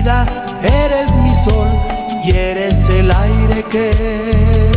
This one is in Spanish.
vida, eres mi sol y eres el aire que